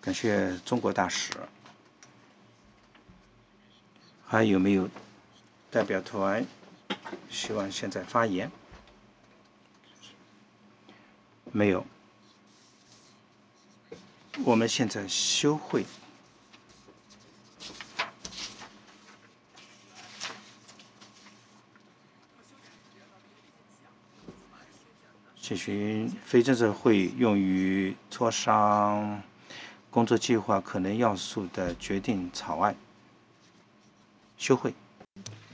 感谢中国大使。还有没有代表团希望现在发言？没有。我们现在休会。这群非正式会议用于磋商工作计划可能要素的决定草案。休会。